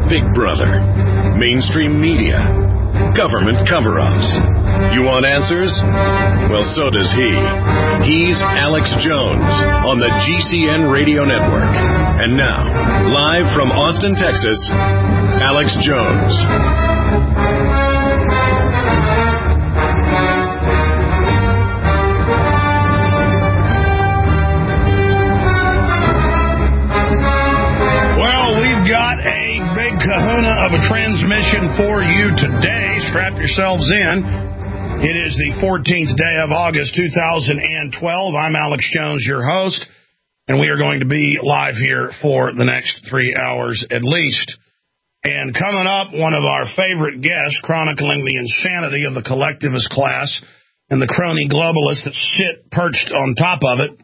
Big Brother, mainstream media, government cover-ups. You want answers? Well, so does he. He's Alex Jones on the GCN Radio Network. And now, live from Austin, Texas, Alex Jones. Got a big kahuna of a transmission for you today. Strap yourselves in. It is the 14th day of August, 2012. I'm Alex Jones, your host, and we are going to be live here for the next 3 hours at least. And coming up, one of our favorite guests, chronicling the insanity of the collectivist class and the crony globalists that sit perched on top of it,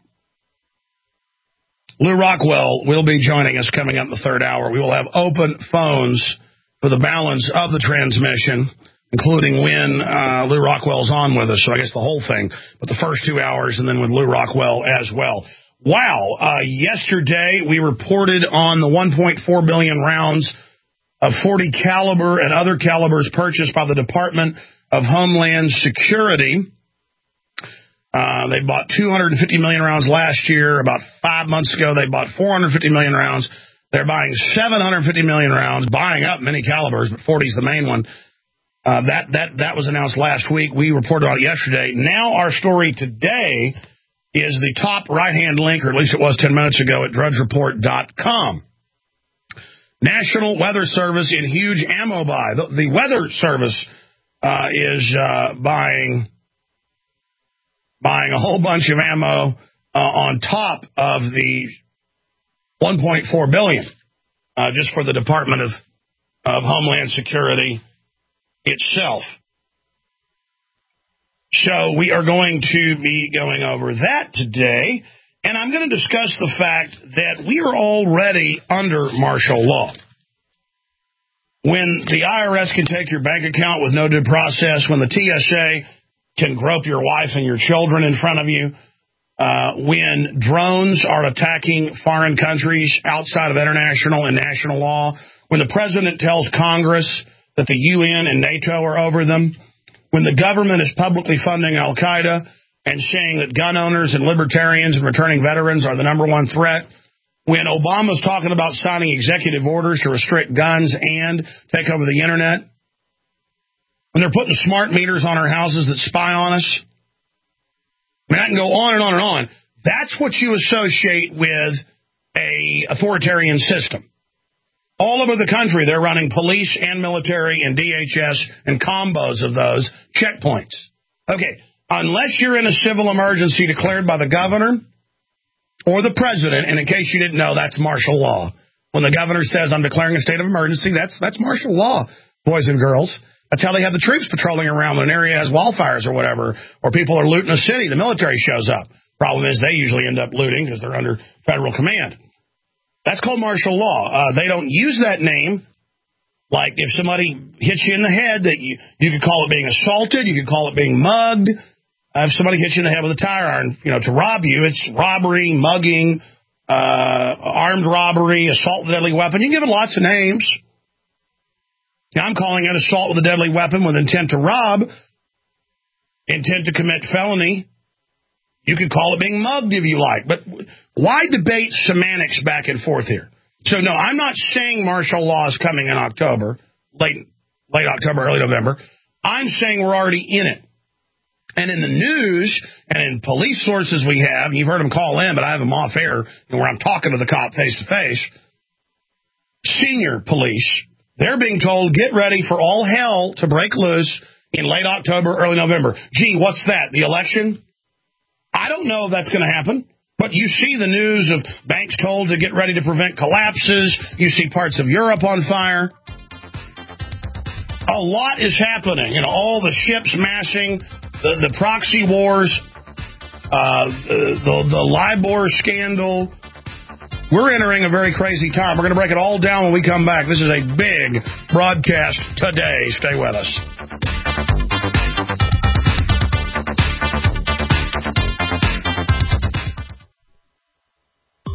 Lew Rockwell will be joining us coming up in the third hour. We will have open phones for the balance of the transmission, including when Lew Rockwell's on with us. So I guess the whole thing, but the first 2 hours, and then with Lew Rockwell as well. Wow. Yesterday, we reported on the 1.4 billion rounds of .40 caliber and other calibers purchased by the Department of Homeland Security. They bought 250 million rounds last year. About 5 months ago, they bought 450 million rounds. They're buying 750 million rounds, buying up many calibers, but .40 is the main one. That was announced last week. We reported on it yesterday. Now our story today is the top right-hand link, or at least it was 10 minutes ago, at drudgereport.com. National Weather Service in huge ammo buy. The Weather Service is buying a whole bunch of ammo on top of the $1.4 billion just for the Department of Homeland Security itself. So we are going to be going over that today, and I'm going to discuss the fact that we are already under martial law. When the IRS can take your bank account with no due process, when the TSA can grope your wife and your children in front of you, when drones are attacking foreign countries outside of international and national law, when the president tells Congress that the UN and NATO are over them, when the government is publicly funding Al-Qaeda and saying that gun owners and libertarians and returning veterans are the number one threat, when Obama's talking about signing executive orders to restrict guns and take over the internet, when they're putting smart meters on our houses that spy on us. I mean, I can go on and on and on. That's what you associate with a authoritarian system. All over the country, they're running police and military and DHS and combos of those checkpoints. Okay, unless you're in a civil emergency declared by the governor or the president, and in case you didn't know, that's martial law. When the governor says, I'm declaring a state of emergency, that's martial law, boys and girls. That's how they have the troops patrolling around when an area has wildfires or whatever, or people are looting a city. The military shows up. Problem is they usually end up looting because they're under federal command. That's called martial law. They don't use that name. Like if somebody hits you in the head, that you could call it being assaulted, you could call it being mugged. If somebody hits you in the head with a tire iron, to rob you, it's robbery, mugging, armed robbery, assault with a deadly weapon. You can give it lots of names. Now, I'm calling it assault with a deadly weapon with intent to rob, intent to commit felony. You could call it being mugged if you like. But why debate semantics back and forth here? So, no, I'm not saying martial law is coming in October, late October, early November. I'm saying we're already in it. And in the news and in police sources we have, and you've heard them call in, but I have them off air where I'm talking to the cop face-to-face, senior police, they're being told, get ready for all hell to break loose in late October, early November. Gee, what's that, the election? I don't know if that's going to happen, but you see the news of banks told to get ready to prevent collapses. You see parts of Europe on fire. A lot is happening. All the ships mashing, the proxy wars, the LIBOR scandal. We're entering a very crazy time. We're going to break it all down when we come back. This is a big broadcast today. Stay with us.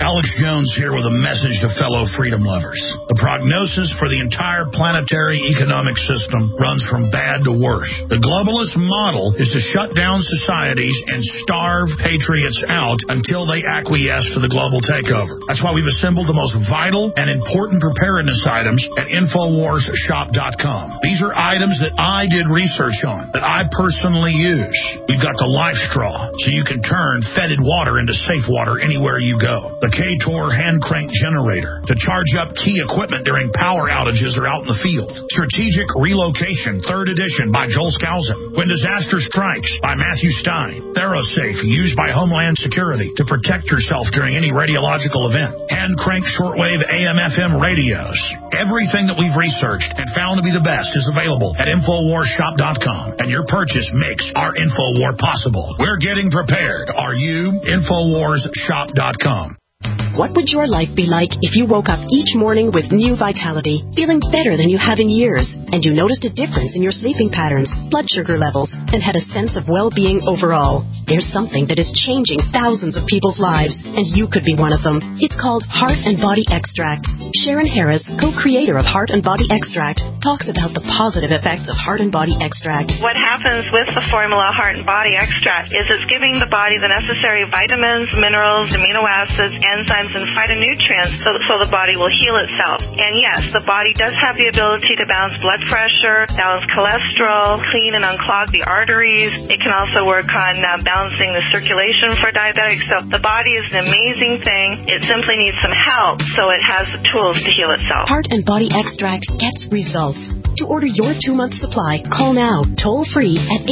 Alex Jones here with a message to fellow freedom lovers. The prognosis for the entire planetary economic system runs from bad to worse. The globalist model is to shut down societies and starve patriots out until they acquiesce to the global takeover. That's why we've assembled the most vital and important preparedness items at InfoWarsShop.com. These are items that I did research on, that I personally use. We've got the Life Straw, so you can turn fetid water into safe water anywhere you go. The K-Tor hand crank generator to charge up key equipment during power outages or out in the field. Strategic Relocation, 3rd edition by Joel Skousen. When Disaster Strikes by Matthew Stein. ThyroSafe, used by Homeland Security to protect yourself during any radiological event. Hand crank shortwave AM/FM radios. Everything that we've researched and found to be the best is available at InfoWarsShop.com, and your purchase makes our InfoWar possible. We're getting prepared. Are you? InfoWarsShop.com. What would your life be like if you woke up each morning with new vitality, feeling better than you have in years, and you noticed a difference in your sleeping patterns, blood sugar levels, and had a sense of well-being overall? There's something that is changing thousands of people's lives, and you could be one of them. It's called Heart and Body Extract. Sharon Harris, co-creator of Heart and Body Extract, talks about the positive effects of Heart and Body Extract. What happens with the formula Heart and Body Extract is it's giving the body the necessary vitamins, minerals, amino acids, enzymes, and phytonutrients so the body will heal itself. And yes, the body does have the ability to balance blood pressure, balance cholesterol, clean and unclog the arteries. It can also work on balancing the circulation for diabetics. So the body is an amazing thing. It simply needs some help so it has the tools to heal itself. Heart and Body Extract gets results. To order your 2-month supply, call now, toll-free at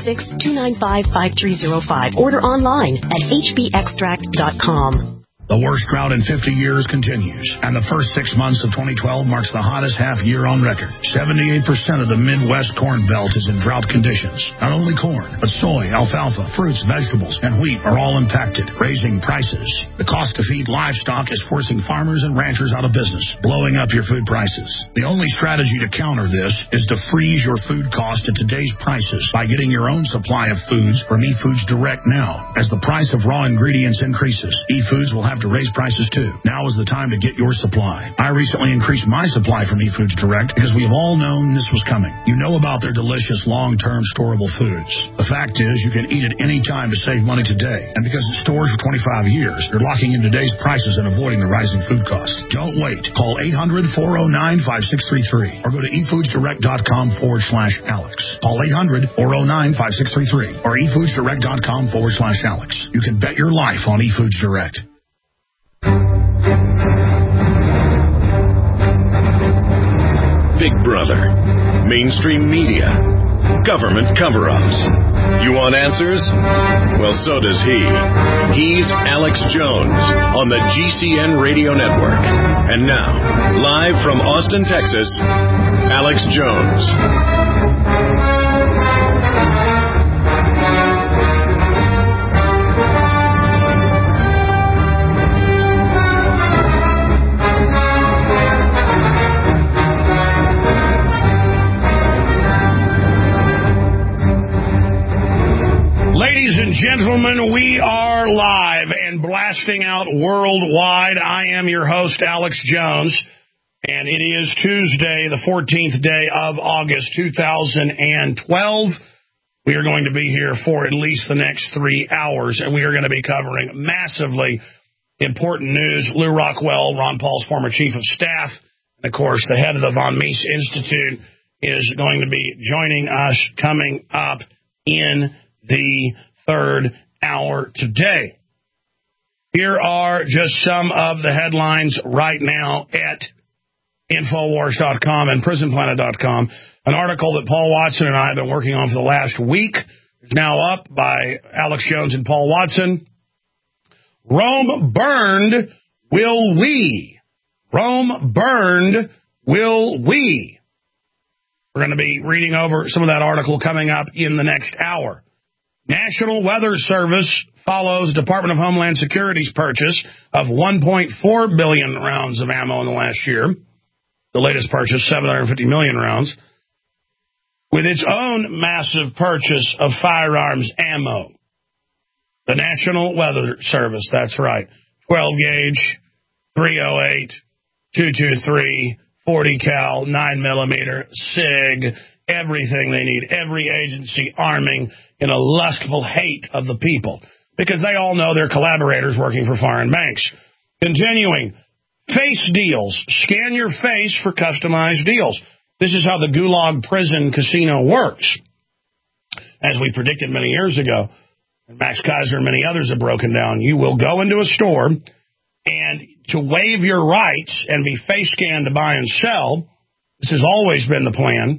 866-295-5305. Order online at hbextract.com. The worst drought in 50 years continues, and the first 6 months of 2012 marks the hottest half year on record. 78% of the Midwest Corn Belt is in drought conditions. Not only corn, but soy, alfalfa, fruits, vegetables, and wheat are all impacted, raising prices. The cost to feed livestock is forcing farmers and ranchers out of business, blowing up your food prices. The only strategy to counter this is to freeze your food cost at today's prices by getting your own supply of foods from eFoods Direct now. As the price of raw ingredients increases, eFoods will have to raise prices too. Now is the time to get your supply. I recently increased my supply from eFoods Direct because we have all known this was coming. You know about their delicious long-term storable foods. The fact is you can eat it any time to save money today. And because it stores for 25 years, you're locking in today's prices and avoiding the rising food costs. Don't wait. Call 800-409-5633 or go to efoodsdirect.com/Alex. Call 800-409-5633 or efoodsdirect.com/Alex. You can bet your life on eFoods Direct. Big Brother, mainstream media, government cover-ups. You want answers? Well, so does he. He's Alex Jones on the GCN Radio Network. And now, live from Austin, Texas, Alex Jones. Ladies and gentlemen, we are live and blasting out worldwide. I am your host, Alex Jones, and it is Tuesday, the 14th day of August, 2012. We are going to be here for at least the next 3 hours, and we are going to be covering massively important news. Lew Rockwell, Ron Paul's former chief of staff, and, of course, the head of the Von Mises Institute, is going to be joining us coming up in the third hour today. Here are just some of the headlines right now at Infowars.com and PrisonPlanet.com. An article that Paul Watson and I have been working on for the last week is now up by Alex Jones and Paul Watson. Rome burned, will we? Rome burned, will we? We're going to be reading over some of that article coming up in the next hour. National Weather Service follows Department of Homeland Security's purchase of 1.4 billion rounds of ammo in the last year. The latest purchase, 750 million rounds, with its own massive purchase of firearms ammo. The National Weather Service, that's right. 12 gauge, 308, 223, 40 cal, 9 millimeter, SIG, everything they need. Every agency arming in a lustful hate of the people because they all know they're collaborators working for foreign banks. Continuing, face deals. Scan your face for customized deals. This is how the Gulag prison casino works. As we predicted many years ago, and Max Kaiser and many others have broken down, you will go into a store and to waive your rights and be face scanned to buy and sell. This has always been the plan.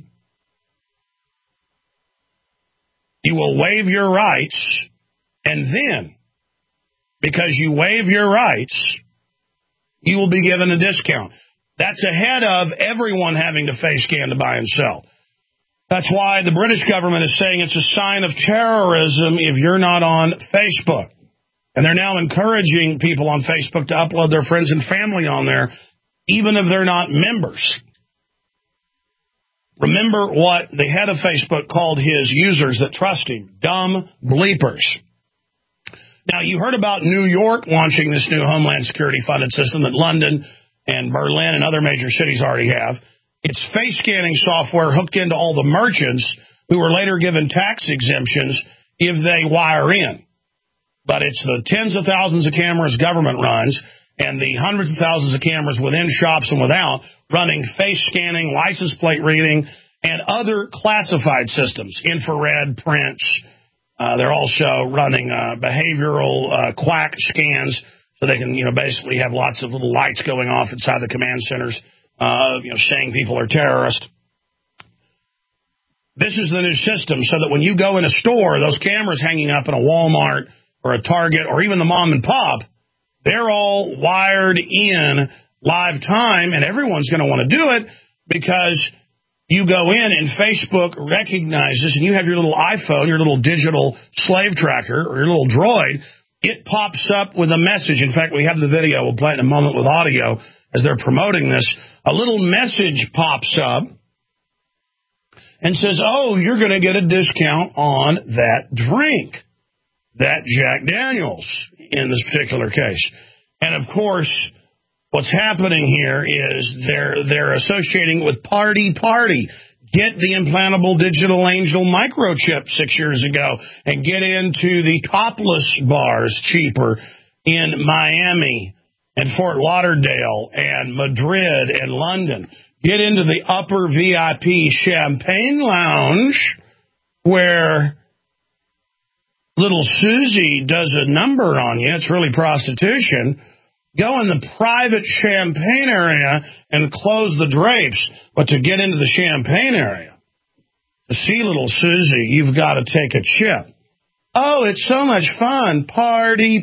You will waive your rights, and then, because you waive your rights, you will be given a discount. That's ahead of everyone having to face scan to buy and sell. That's why the British government is saying it's a sign of terrorism if you're not on Facebook. And they're now encouraging people on Facebook to upload their friends and family on there, even if they're not members. Remember what the head of Facebook called his users that trust him, dumb bleepers. Now, you heard about New York launching this new Homeland Security funded system that London and Berlin and other major cities already have. It's face scanning software hooked into all the merchants who were later given tax exemptions if they wire in. But it's the tens of thousands of cameras government runs and the hundreds of thousands of cameras within shops and without running face scanning, license plate reading, and other classified systems, infrared prints. They're also running behavioral quack scans so they can, basically have lots of little lights going off inside the command centers, saying people are terrorists. This is the new system so that when you go in a store, those cameras hanging up in a Walmart or a Target or even the mom and pop, they're all wired in live time, and everyone's going to want to do it because you go in and Facebook recognizes, and you have your little iPhone, your little digital slave tracker, or your little droid, it pops up with a message. In fact, we have the video. We'll play it in a moment with audio as they're promoting this. A little message pops up and says, oh, you're going to get a discount on that drink, that Jack Daniels in this particular case. And, of course, what's happening here is they're associating with party. Get the implantable digital angel microchip 6 years ago and get into the topless bars cheaper in Miami and Fort Lauderdale and Madrid and London. Get into the upper VIP champagne lounge where little Susie does a number on you. It's really prostitution. Go in the private champagne area and close the drapes. But to get into the champagne area, to see little Susie, you've got to take a chip. Oh, it's so much fun. Party.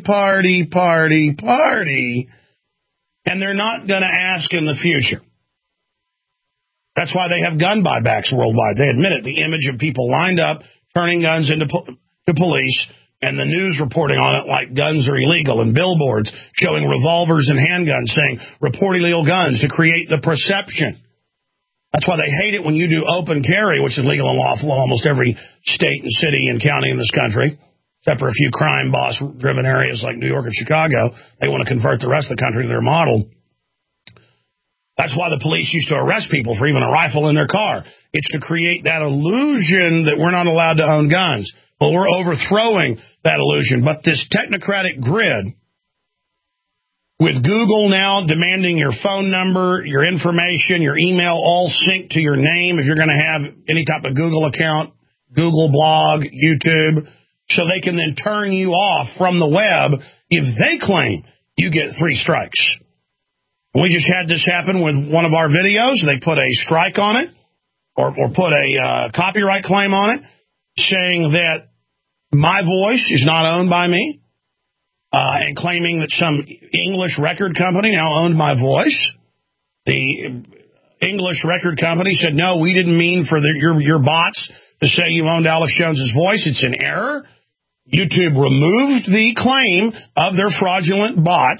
And they're not going to ask in the future. That's why they have gun buybacks worldwide. They admit it. The image of people lined up, turning guns into police, and the news reporting on it like guns are illegal, and billboards showing revolvers and handguns saying, report illegal guns to create the perception. That's why they hate it when you do open carry, which is legal and lawful in almost every state and city and county in this country, except for a few crime boss-driven areas like New York and Chicago. They want to convert the rest of the country to their model. That's why the police used to arrest people for even a rifle in their car. It's to create that illusion that we're not allowed to own guns. Well, we're overthrowing that illusion. But this technocratic grid, with Google now demanding your phone number, your information, your email all synced to your name if you're going to have any type of Google account, Google blog, YouTube, so they can then turn you off from the web if they claim you get 3 strikes. We just had this happen with one of our videos. They put a strike on it or put a copyright claim on it, saying that my voice is not owned by me, and claiming that some English record company now owned my voice. The English record company said, no, we didn't mean for your bots to say you owned Alex Jones's voice. It's an error. YouTube removed the claim of their fraudulent bot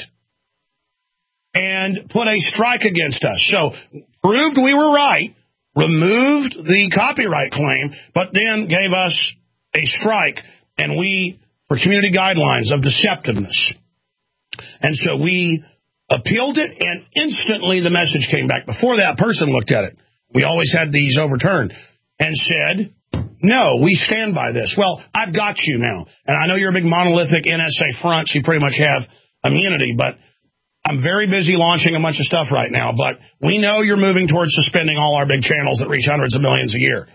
and put a strike against us. So proved we were right, removed the copyright claim, but then gave us a strike, and we, for community guidelines of deceptiveness, And so we appealed it, and instantly the message came back. Before that person looked at it. We always had these overturned and said, no, we stand by this. Well, I've got you now. And I know you're a big monolithic NSA front, so you pretty much have immunity, but I'm very busy launching a bunch of stuff right now. But we know you're moving towards suspending all our big channels that reach hundreds of millions a year.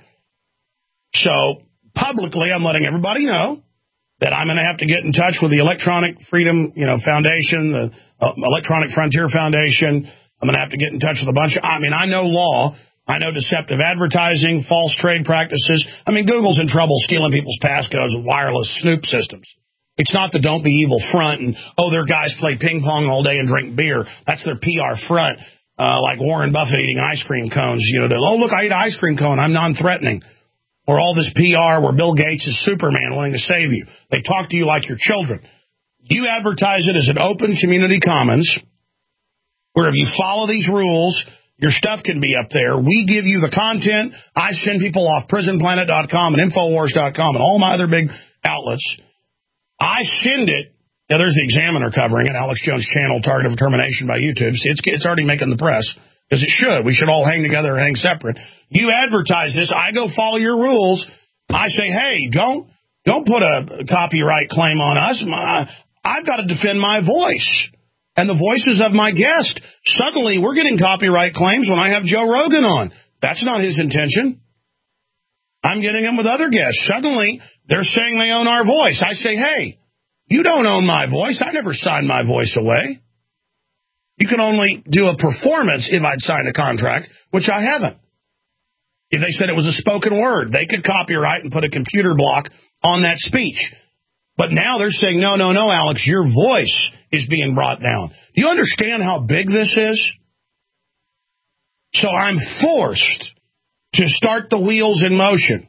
So publicly, I'm letting everybody know that I'm going to have to get in touch with the Electronic Freedom Foundation, the Electronic Frontier Foundation. I'm going to have to get in touch with a bunch of, I know law. I know deceptive advertising, false trade practices. Google's in trouble stealing people's passcodes with wireless Snoop systems. It's not the don't be evil front and, their guys play ping pong all day and drink beer. That's their PR front, like Warren Buffett eating ice cream cones. Look, I eat an ice cream cone. I'm non-threatening. Or all this PR where Bill Gates is Superman wanting to save you. They talk to you like your children. You advertise it as an open community commons where if you follow these rules, your stuff can be up there. We give you the content. I send people off prisonplanet.com and Infowars.com and all my other big outlets. I send it. Now, there's the Examiner covering it, Alex Jones channel, Target of Termination by YouTube. See, it's already making the press, because it should. We should all hang together or hang separate. You advertise this. I go follow your rules. I say, hey, don't put a copyright claim on us. I've got to defend my voice and the voices of my guest. Suddenly, we're getting copyright claims when I have Joe Rogan on. That's not his intention. I'm getting them with other guests. Suddenly, they're saying they own our voice. I say, hey, you don't own my voice. I never signed my voice away. You can only do a performance if I'd signed a contract, which I haven't. If they said it was a spoken word, they could copyright and put a computer block on that speech. But now they're saying, no, Alex, your voice is being brought down. Do you understand how big this is? So I'm forced to start the wheels in motion.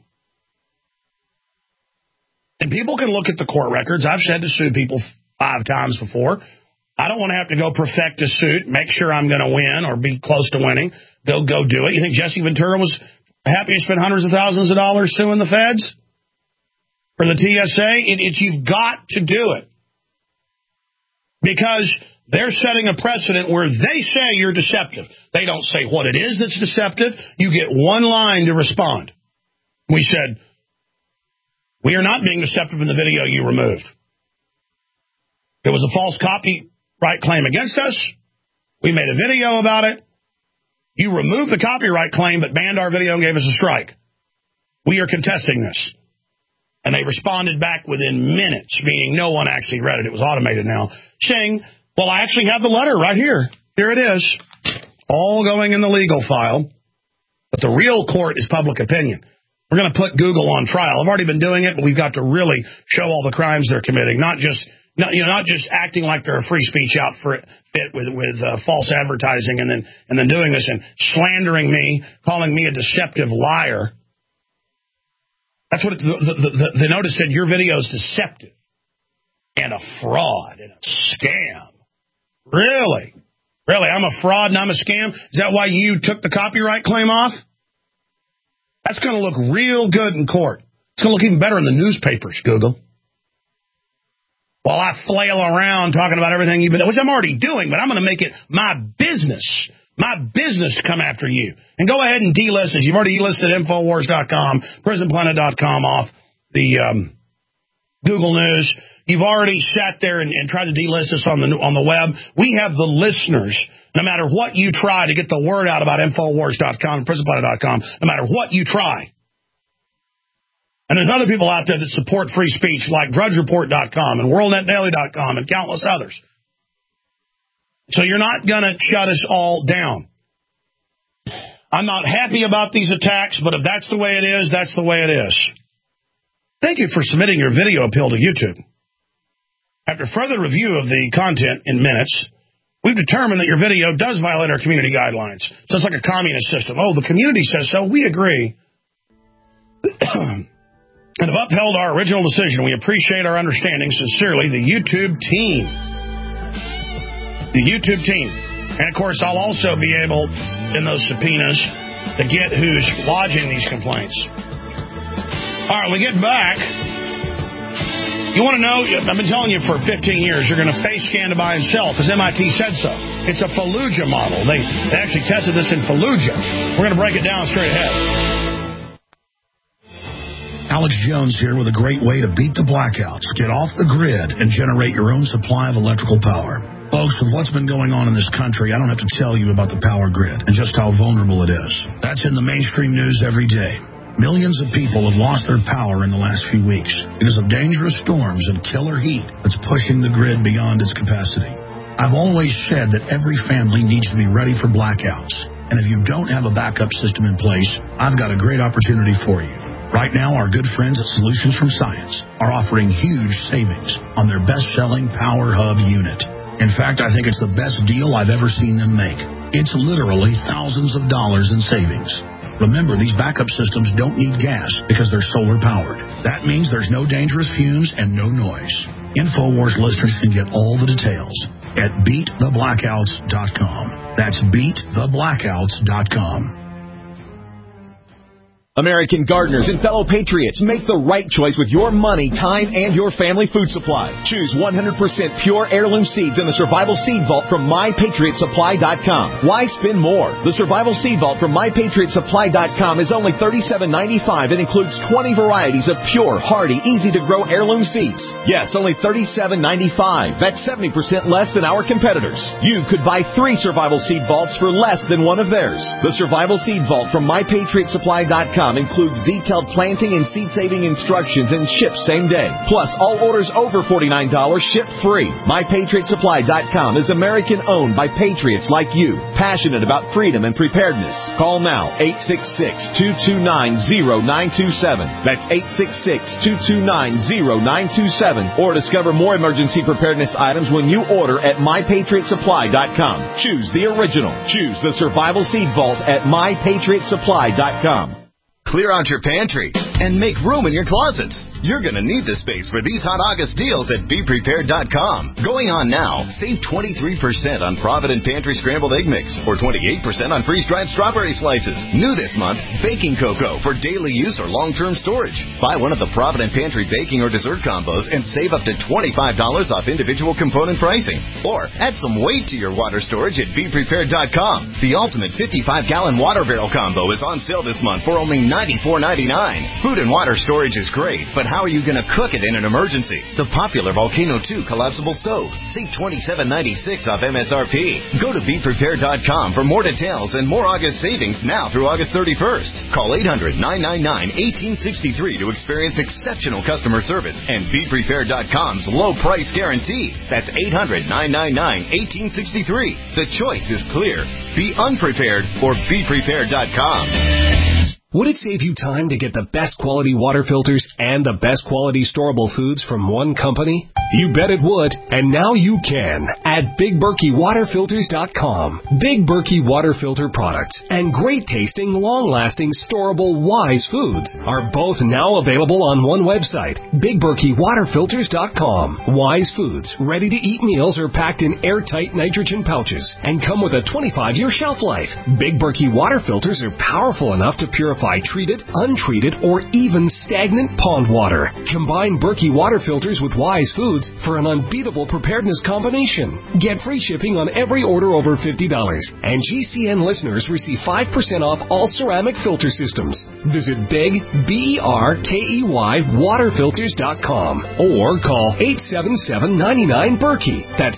And people can look at the court records. I've said to sue people 5 times before. I don't want to have to go perfect a suit, make sure I'm going to win or be close to winning. Go do it. You think Jesse Ventura was happy to spend hundreds of thousands of dollars suing the feds or the TSA? You've got to do it. Because they're setting a precedent where they say you're deceptive. They don't say what it is that's deceptive. You get one line to respond. We said, we are not being deceptive in the video you removed. It was a false copyright claim against us. We made a video about it. You removed the copyright claim but banned our video and gave us a strike. We are contesting this. And they responded back within minutes, meaning no one actually read it. It was automated now, saying, well, I actually have the letter right here. Here it is. All going in the legal file. But the real court is public opinion. We're going to put Google on trial. I've already been doing it, but we've got to really show all the crimes they're committing, not just acting like they're a free speech outfit with false advertising and then doing this and slandering me, calling me a deceptive liar. That's what the notice said. Your video is deceptive and a fraud and a scam. Really? I'm a fraud and I'm a scam? Is that why you took the copyright claim off? That's going to look real good in court. It's going to look even better in the newspapers, Google. While I flail around talking about everything you've been doing, which I'm already doing, but I'm going to make it my business to come after you. And go ahead and delist us. You've already delisted Infowars.com, PrisonPlanet.com off the Google News. You've already sat there and tried to delist us on the web. We have the listeners. No matter what you try to get the word out about Infowars.com and PrisonPlanet.com, no matter what you try. And there's other people out there that support free speech like DrudgeReport.com and WorldNetDaily.com and countless others. So you're not going to shut us all down. I'm not happy about these attacks, but if that's the way it is, that's the way it is. Thank you for submitting your video appeal to YouTube. After further review of the content in minutes, we've determined that your video does violate our community guidelines. So it's like a communist system. Oh, the community says so. We agree. And have upheld our original decision. We appreciate our understanding. Sincerely, the YouTube team. The YouTube team. And, of course, I'll also be able, in those subpoenas, to get who's lodging these complaints. All right, when we get back, You want to know? I've been telling you for 15 years you're going to face scan to buy and sell because MIT said so. It's a Fallujah model. They actually tested this in Fallujah. We're going to break it down straight ahead. Alex Jones here with a great way to beat the blackouts, get off the grid, and generate your own supply of electrical power. Folks, with what's been going on in this country, I don't have to tell you about the power grid and just how vulnerable it is. That's in the mainstream news every day. Millions of people have lost their power in the last few weeks because of dangerous storms and killer heat that's pushing the grid beyond its capacity. I've always said that every family needs to be ready for blackouts. And if you don't have a backup system in place, I've got a great opportunity for you. Right now, our good friends at Solutions from Science are offering huge savings on their best-selling Power Hub unit. In fact, I think it's the best deal I've ever seen them make. It's literally thousands of dollars in savings. Remember, these backup systems don't need gas because they're solar-powered. That means there's no dangerous fumes and no noise. InfoWars listeners can get all the details at BeatTheBlackouts.com. That's BeatTheBlackouts.com. American gardeners and fellow patriots, make the right choice with your money, time, and your family food supply. Choose 100% pure heirloom seeds in the Survival Seed Vault from MyPatriotSupply.com. Why spend more? The Survival Seed Vault from MyPatriotSupply.com is only $37.95 and includes 20 varieties of pure, hardy, easy-to-grow heirloom seeds. Yes, only $37.95. That's 70% less than our competitors. You could buy 3 Survival Seed Vaults for less than one of theirs. The Survival Seed Vault from MyPatriotSupply.com includes detailed planting and seed-saving instructions and ships same day. Plus, all orders over $49 ship free. MyPatriotSupply.com is American-owned by patriots like you, passionate about freedom and preparedness. Call now, 866-229-0927. That's 866-229-0927. Or discover more emergency preparedness items when you order at MyPatriotSupply.com. Choose the original. Choose the Survival Seed Vault at MyPatriotSupply.com. Clear out your pantry and make room in your closets. You're going to need the space for these hot August deals at BePrepared.com. Going on now, save 23% on Provident Pantry Scrambled Egg Mix or 28% on freeze-dried strawberry slices. New this month, baking cocoa for daily use or long-term storage. Buy one of the Provident Pantry baking or dessert combos and save up to $25 off individual component pricing. Or add some weight to your water storage at BePrepared.com. The ultimate 55-gallon water barrel combo is on sale this month for only $94.99. Food and water storage is great, but how are you going to cook it in an emergency? The popular Volcano 2 collapsible stove. Save $27.96 off MSRP. Go to BePrepared.com for more details and more August savings now through August 31st. Call 800-999-1863 to experience exceptional customer service and BePrepared.com's low price guarantee. That's 800-999-1863. The choice is clear. Be unprepared or BePrepared.com. Would it save you time to get the best quality water filters and the best quality storable foods from one company? You bet it would, and now you can at BigBerkeyWaterFilters.com. Big Berkey water filter products and great tasting, long-lasting, storable Wise foods are both now available on one website, BigBerkeyWaterFilters.com. Wise foods, ready-to-eat meals are packed in airtight nitrogen pouches and come with a 25-year shelf life. Big Berkey water filters are powerful enough to purify treated, untreated, or even stagnant pond water. Combine Berkey water filters with Wise foods for an unbeatable preparedness combination. Get free shipping on every order over $50. And GCN listeners receive 5% off all ceramic filter systems. Visit Big, BERKEY, waterfilters.com or call 877-99-BERKEY. That's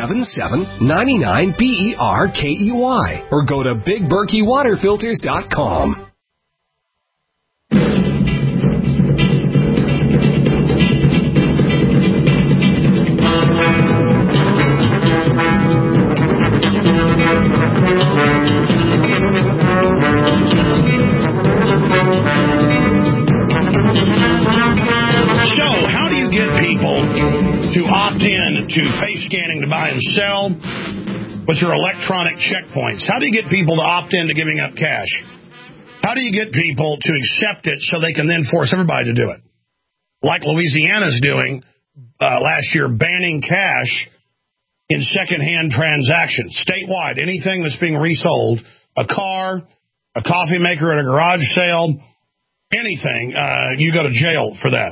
877-99-BERKEY. Or go to BigBerkeyWaterFilters.com. To opt in to face scanning to buy and sell with your electronic checkpoints? How do you get people to opt in to giving up cash? How do you get people to accept it so they can then force everybody to do it? Like Louisiana's doing last year, banning cash in secondhand transactions. Statewide, anything that's being resold, a car, a coffee maker at a garage sale, anything, you go to jail for that.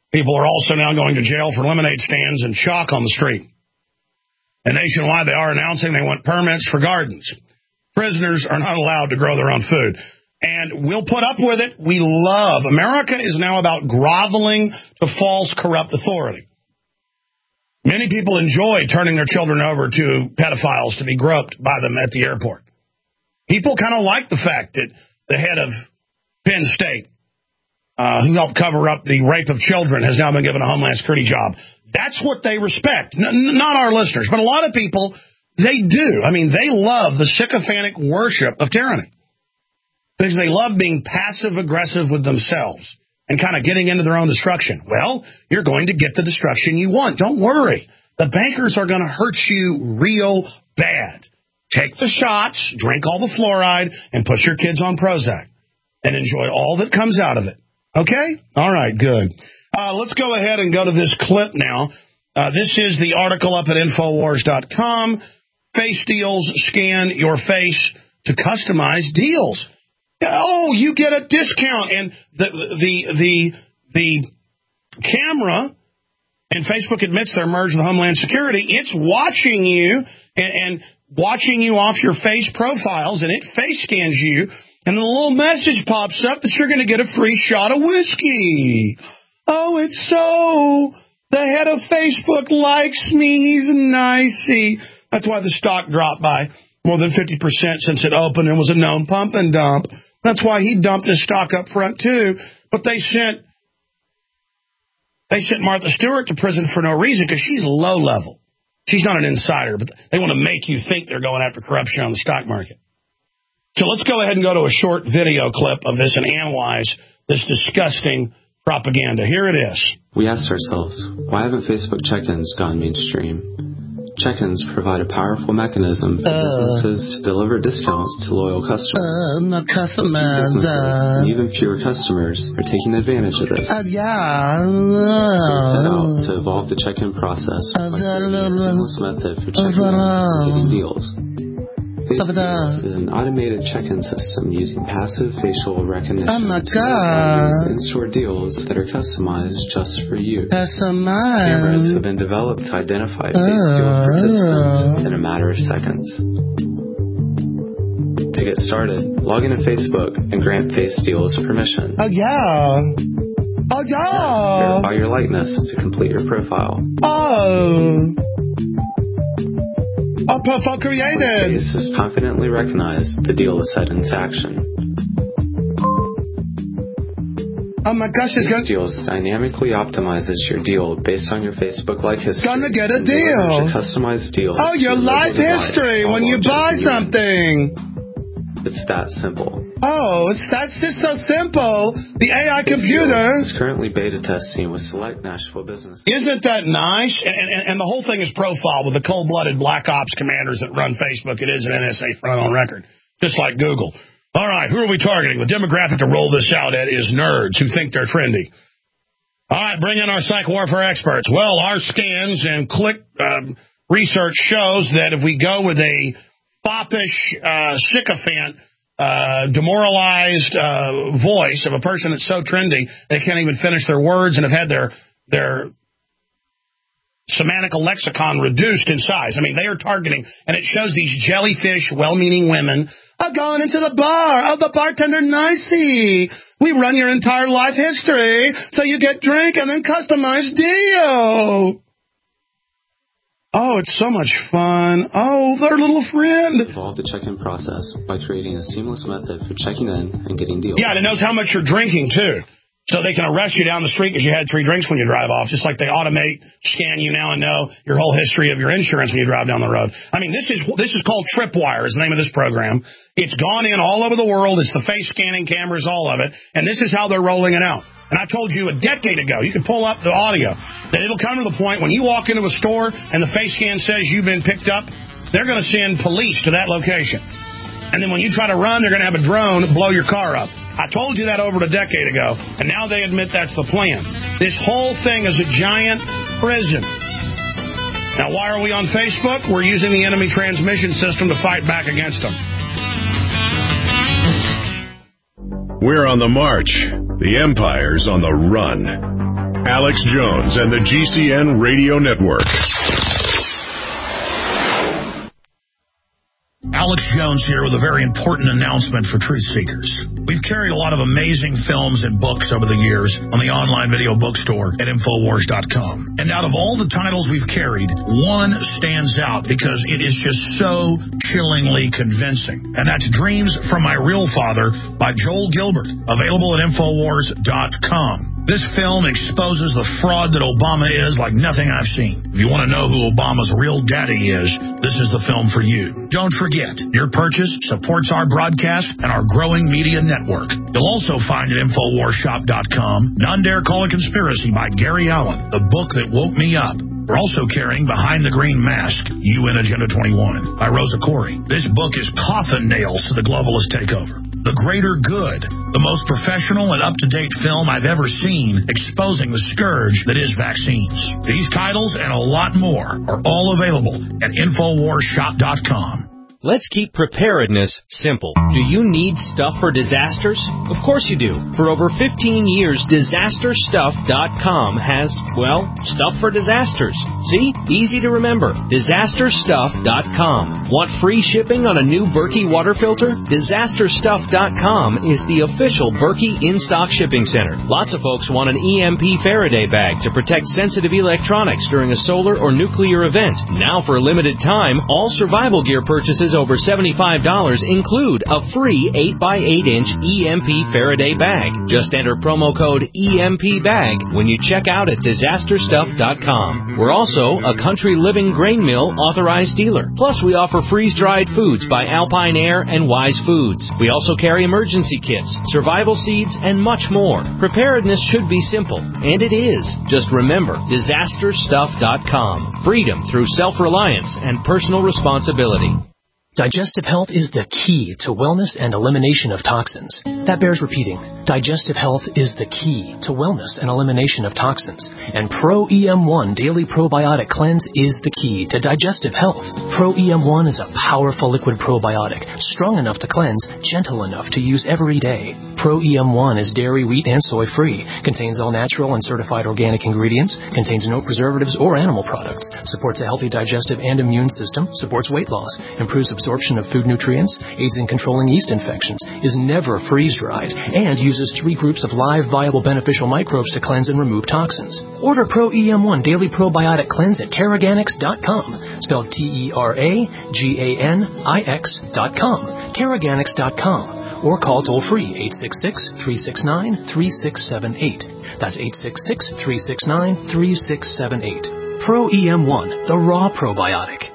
People are also now going to jail for lemonade stands and chalk on the street. And nationwide, they are announcing they want permits for gardens. Prisoners are not allowed to grow their own food. And we'll put up with it. We love. America is now about groveling to false, corrupt authority. Many people enjoy turning their children over to pedophiles to be groped by them at the airport. People kind of like the fact that the head of Penn State, who helped cover up the rape of children, has now been given a Homeland Security job. That's what they respect. Not our listeners, but a lot of people, they do. I mean, they love the sycophantic worship of tyranny because they love being passive-aggressive with themselves and kind of getting into their own destruction. Well, you're going to get the destruction you want. Don't worry. The bankers are going to hurt you real bad. Take the shots, drink all the fluoride, and put your kids on Prozac and enjoy all that comes out of it. Okay? All right, good. Let's go ahead and go to this clip now. This is the article up at Infowars.com. Face deals scan your face to customize deals. Oh, you get a discount. And the camera, and Facebook admits they're merged with Homeland Security, it's watching you and watching you off your face profiles, and it face scans you, and the little message pops up that you're going to get a free shot of whiskey. Oh, it's so. The head of Facebook likes me. He's nicey. That's why the stock dropped by more than 50% since it opened and was a known pump and dump. That's why he dumped his stock up front, too. But they sent Martha Stewart to prison for no reason because she's low level. She's not an insider, but they want to make you think they're going after corruption on the stock market. So let's go ahead and go to a short video clip of this and analyze this disgusting propaganda. Here it is. We asked ourselves, why haven't Facebook check-ins gone mainstream? Check-ins provide a powerful mechanism for businesses to deliver discounts to loyal customers. Businesses and even fewer customers are taking advantage of this. So we set out to evolve the check-in process by creating a seamless method for checking in and getting deals. Facebook is an automated check-in system using passive facial recognition to in-store deals that are customized just for you. Cameras have been developed to identify face deals participants in a matter of seconds. To get started, log into Facebook and grant face deals permission. Verify your likeness to complete your profile. Profile created. Face is confidently recognized. The deal is set into action. Oh my gosh, it's Face Deals dynamically optimizes your deal based on your Facebook like history. Gonna get a deal. Your customized deal. Oh, your life history when you buy something. It's that simple. Oh, that's just so simple. The AI computer is currently beta testing with select Nashville businesses. Isn't that nice? And the whole thing is profiled with the cold-blooded black ops commanders that run Facebook. It is an NSA front on record, just like Google. All right, who are we targeting? The demographic to roll this out at is nerds who think they're trendy. All right, bring in our psych warfare experts. Well, our scans and click research shows that if we go with a foppish, sycophant, demoralized voice of a person that's so trendy they can't even finish their words and have had their semantic lexicon reduced in size. I mean, they are targeting, and it shows these jellyfish, well-meaning women are going into the bar. Oh, the bartender, nicey. We run your entire life history so you get drink and then customized deal. Oh, it's so much fun. Oh, their little friend. Evolve the check-in process by creating a seamless method for checking in and getting deals. Yeah, and it knows how much you're drinking, too. So they can arrest you down the street because you had 3 drinks when you drive off, just like they automate, scan you now and know your whole history of your insurance when you drive down the road. I mean, this is called Tripwire is the name of this program. It's gone in all over the world. It's the face scanning cameras, all of it. And this is how they're rolling it out. And I told you a decade ago, you can pull up the audio, that it'll come to the point when you walk into a store and the face scan says you've been picked up, they're going to send police to that location. And then when you try to run, they're going to have a drone blow your car up. I told you that over a decade ago, and now they admit that's the plan. This whole thing is a giant prison. Now, why are we on Facebook? We're using the enemy transmission system to fight back against them. We're on the march. The empire's on the run. Alex Jones and the GCN Radio Network. Alex Jones here with a very important announcement for truth seekers. We've carried a lot of amazing films and books over the years on the online video bookstore at Infowars.com. And out of all the titles we've carried, one stands out because it is just so chillingly convincing. And that's Dreams from My Real Father by Joel Gilbert, available at Infowars.com. This film exposes the fraud that Obama is like nothing I've seen. If you want to know who Obama's real daddy is, this is the film for you. Don't forget, your purchase supports our broadcast and our growing media network. You'll also find at InfoWarsShop.com None Dare Call a Conspiracy by Gary Allen, the book that woke me up. We're also carrying Behind the Green Mask, UN Agenda 21 by Rosa Corey. This book is coffin nails to the globalist takeover. The Greater Good, the most professional and up-to-date film I've ever seen exposing the scourge that is vaccines. These titles and a lot more are all available at InfoWarsShop.com. Let's keep preparedness simple. Do you need stuff for disasters? Of course you do. For over 15 years, DisasterStuff.com has, well, stuff for disasters. See? Easy to remember. DisasterStuff.com. Want free shipping on a new Berkey water filter? DisasterStuff.com is the official Berkey in-stock shipping center. Lots of folks want an EMP Faraday bag to protect sensitive electronics during a solar or nuclear event. Now, for a limited time, all survival gear purchases over $75 include a free 8x8-inch EMP Faraday bag. Just enter promo code EMPBAG when you check out at DisasterStuff.com. We're also a Country Living Grain Mill authorized dealer. Plus, we offer freeze-dried foods by Alpine Air and Wise Foods. We also carry emergency kits, survival seeds, and much more. Preparedness should be simple, and it is. Just remember, DisasterStuff.com. Freedom through self-reliance and personal responsibility. Digestive health is the key to wellness and elimination of toxins. That bears repeating. Digestive health is the key to wellness and elimination of toxins. And Pro EM1 Daily Probiotic Cleanse is the key to digestive health. Pro EM1 is a powerful liquid probiotic, strong enough to cleanse, gentle enough to use every day. Pro EM1 is dairy, wheat, and soy free, contains all natural and certified organic ingredients, contains no preservatives or animal products, supports a healthy digestive and immune system, supports weight loss, improves absorption of food nutrients, aids in controlling yeast infections, is never freeze-dried, and uses 3 groups of live, viable, beneficial microbes to cleanse and remove toxins. Order Pro EM1 Daily Probiotic Cleanse at Keraganix.com, spelled Teraganix.com, Keraganix.com, or call toll-free 866-369-3678. That's 866-369-3678. Pro EM1, the raw probiotic.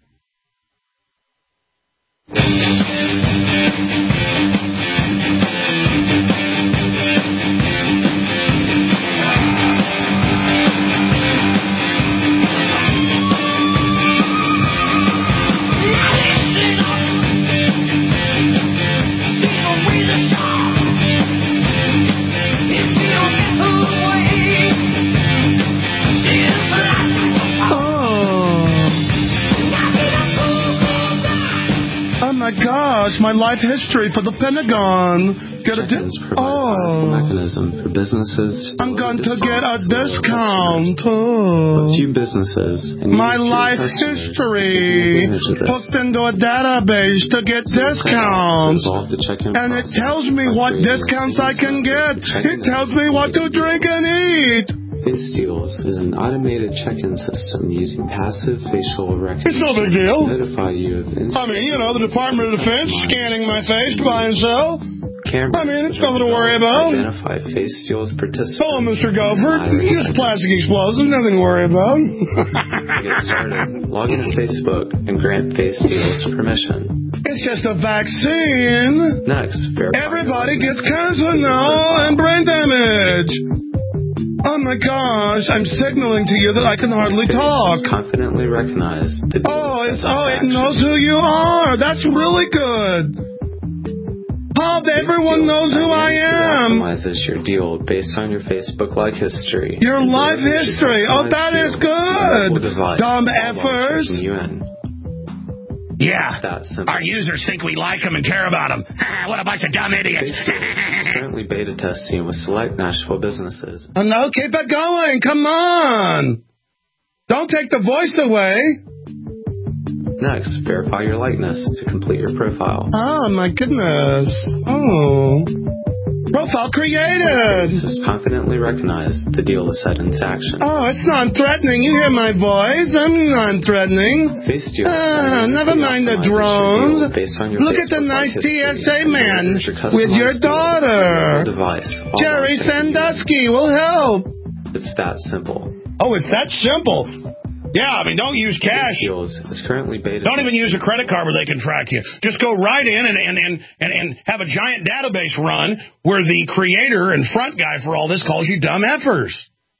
My gosh, my life history for the Pentagon. Get a mechanism for businesses. I'm going to get a discount. A few businesses. My life history hooked into a database to get discounts. And it tells me what discounts I can get. It tells me what to drink and eat. FaceDeals is an automated check-in system using passive facial recognition. It's no big deal. To notify you of the Department of Defense scanning my face to buy and sell. Cameras it's nothing to worry about. Identify FaceDeals participants. Hello, Mr. Gopher. Just plastic explosive, nothing to worry about. To get started, log into Facebook and grant FaceDeals permission. It's just a vaccine. Next, everybody gets cancer now and brain damage. Oh my gosh, I'm signaling to you that I can hardly talk. Confidently recognize the it knows who you are. That's really good. Everyone knows who I am. Optimizes your deal based on your Facebook like history. Your life history. Oh, that is good. Dumb effers. Yeah, our users think we like them and care about them. What a bunch of dumb idiots. It's currently beta testing with select Nashville businesses. Oh, no, keep it going. Come on. Don't take the voice away. Next, verify your likeness to complete your profile. Oh, my goodness. Oh. Profile created. This is confidently recognized. The deal is set into action. Oh, it's non-threatening. You hear my voice? I'm non-threatening. Never mind the drones. Look at the nice TSA man with your daughter. Jerry Sandusky will help. It's that simple. Oh, it's that simple. Yeah, I mean, don't use cash. It's currently beta. Don't even use a credit card where they can track you. Just go right in and have a giant database run where the creator and front guy for all this calls you dumb effers.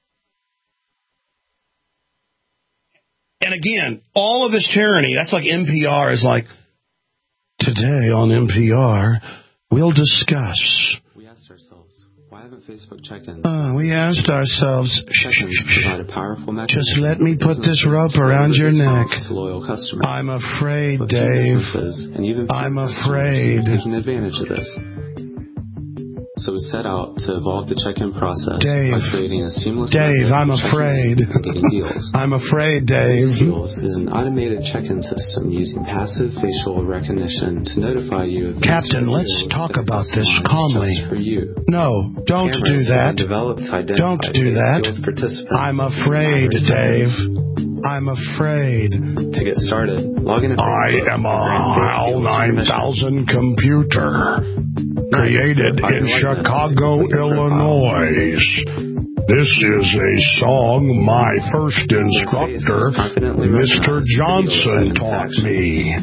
And again, all of this tyranny, that's like NPR is like, today on NPR, we'll discuss. We asked ourselves, why haven't Facebook check-ins? We asked ourselves, provide a powerful mechanism. Just let me put this rope around your neck. Loyal customers. I'm afraid, Dave. And even I'm afraid. Taking advantage of this. So we set out to evolve the check-in process by creating a seamless Dave, I'm afraid. Getting deals. I'm afraid, Dave. Deals is an automated check-in system using passive facial recognition to notify you of Captain, let's talk about this calmly. For you. No, don't do that. Don't do that. I'm afraid, Dave. I'm afraid. To get started, log in. I am a HAL 9000 computer. Created in Chicago, Illinois. This is a song my first instructor, Mr. Johnson, taught me.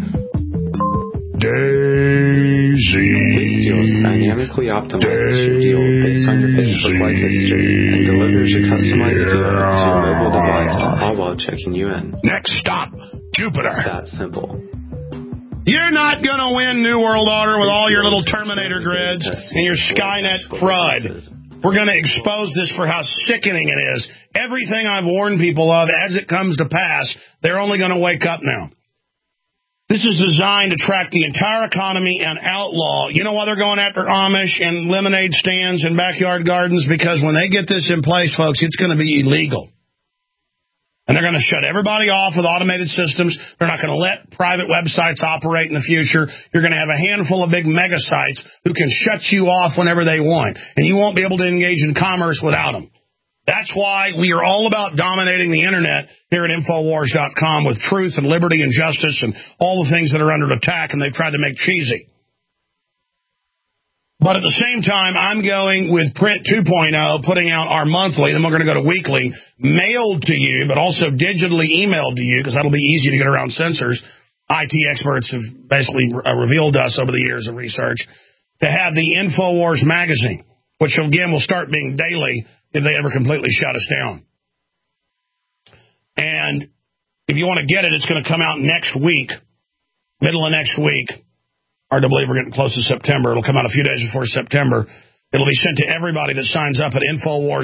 Daisy. Dynamically optimizes your deal based on your Facebook like history and delivers a customized deal to your mobile device, all while checking you in. Next stop, Jupiter. It's that simple. You're not going to win New World Order with all your little Terminator grids and your Skynet crud. We're going to expose this for how sickening it is. Everything I've warned people of as it comes to pass, they're only going to wake up now. This is designed to track the entire economy and outlaw. You know why they're going after Amish and lemonade stands and backyard gardens? Because when they get this in place, folks, it's going to be illegal. And they're going to shut everybody off with automated systems. They're not going to let private websites operate in the future. You're going to have a handful of big mega sites who can shut you off whenever they want. And you won't be able to engage in commerce without them. That's why we are all about dominating the Internet here at Infowars.com with truth and liberty and justice and all the things that are under attack and they've tried to make cheesy. But at the same time, I'm going with Print 2.0, putting out our monthly, then we're going to go to weekly, mailed to you, but also digitally emailed to you, because that'll be easy to get around censors. IT experts have basically revealed to us over the years of research to have the InfoWars magazine, which, again, will start being daily if they ever completely shut us down. And if you want to get it, it's going to come out next week, middle of next week. Hard to believe we're getting close to September. It'll come out a few days before September. It'll be sent to everybody that signs up at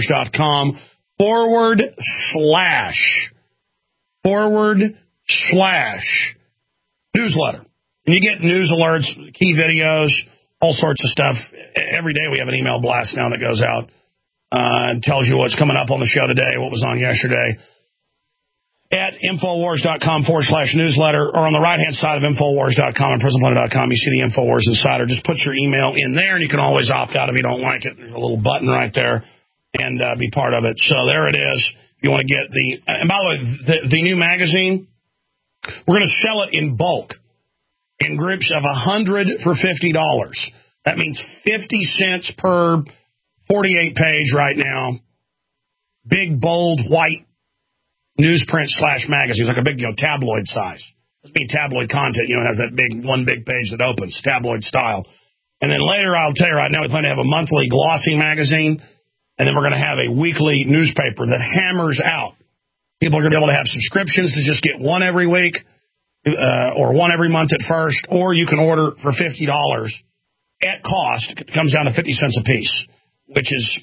Infowars.com/newsletter. And you get news alerts, key videos, all sorts of stuff. Every day we have an email blast now that goes out and tells you what's coming up on the show today, what was on yesterday. At Infowars.com/newsletter, or on the right-hand side of Infowars.com and PrisonPlanet.com, you see the Infowars Insider. Just put your email in there, and you can always opt out if you don't like it. There's a little button right there, and be part of it. So there it is. If you want to get the... And by the way, the new magazine, we're going to sell it in bulk, in groups of 100 for $50. That means 50 cents per 48-page right now. Big, bold, white newsprint/magazine. It's like a big, tabloid size. It's being tabloid content, it has that one big page that opens, tabloid style. And then later, I'll tell you right now, we plan to have a monthly glossy magazine, and then we're going to have a weekly newspaper that hammers out. People are going to be able to have subscriptions to just get one every week, or one every month at first, or you can order for $50 at cost. It comes down to 50 cents a piece, which is...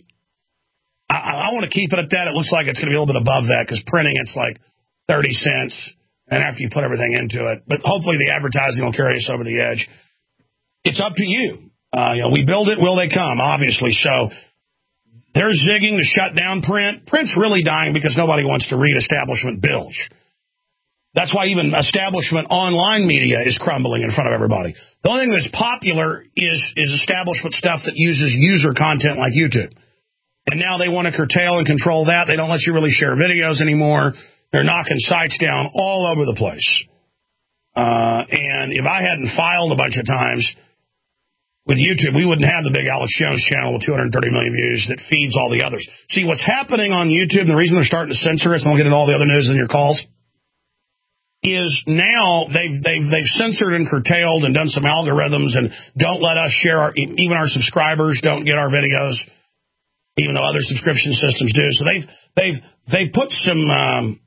I want to keep it at that. It looks like it's going to be a little bit above that because printing, it's like 30 cents. and after you put everything into it. But hopefully the advertising will carry us over the edge. It's up to you. We build it, will they come? Obviously. So they're zigging to shut down print. Print's really dying because nobody wants to read establishment bills. That's why even establishment online media is crumbling in front of everybody. The only thing that's popular is establishment stuff that uses user content like YouTube. And now they want to curtail and control that. They don't let you really share videos anymore. They're knocking sites down all over the place. And if I hadn't filed a bunch of times with YouTube, we wouldn't have the big Alex Jones channel with 230 million views that feeds all the others. See, what's happening on YouTube, and the reason they're starting to censor us, and I'll get into all the other news in your calls, is now they've censored and curtailed and done some algorithms and don't let us share even our subscribers don't get our videos, even though other subscription systems do. So they've put some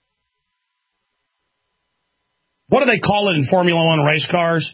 what do they call it in Formula One race cars?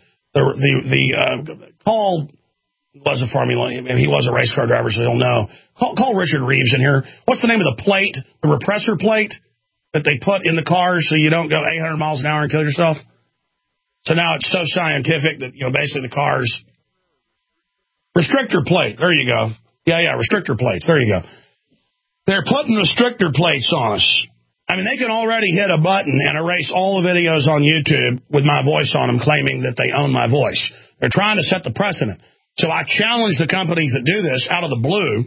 Call was a Formula. He was a race car driver, so he'll know. Call Richard Reeves in here. What's the name of the plate? The repressor plate that they put in the cars so you don't go 800 miles an hour and kill yourself. So now it's so scientific that basically the cars restrictor plate. There you go. Yeah, restrictor plates. There you go. They're putting restrictor plates on us. I mean, they can already hit a button and erase all the videos on YouTube with my voice on them, claiming that they own my voice. They're trying to set the precedent. So I challenge the companies that do this out of the blue.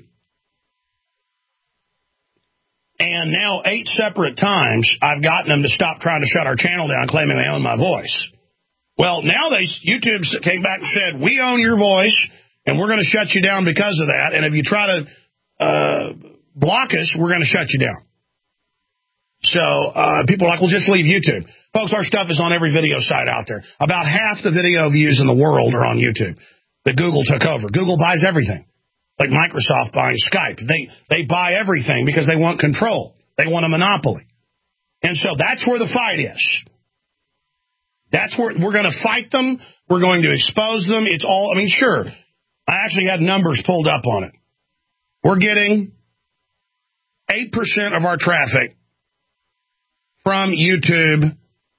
And now 8 separate times I've gotten them to stop trying to shut our channel down, claiming they own my voice. Well, now YouTube came back and said, we own your voice, and we're going to shut you down because of that. And if you try to block us, we're going to shut you down. So people are like, well, just leave YouTube. Folks, our stuff is on every video site out there. About half the video views in the world are on YouTube that Google took over. Google buys everything. Like Microsoft buying Skype. They buy everything because they want control. They want a monopoly. And so that's where the fight is. That's where we're going to fight them. We're going to expose them. It's all, sure. I actually had numbers pulled up on it. We're getting 8% of our traffic from YouTube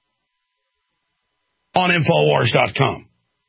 on Infowars.com.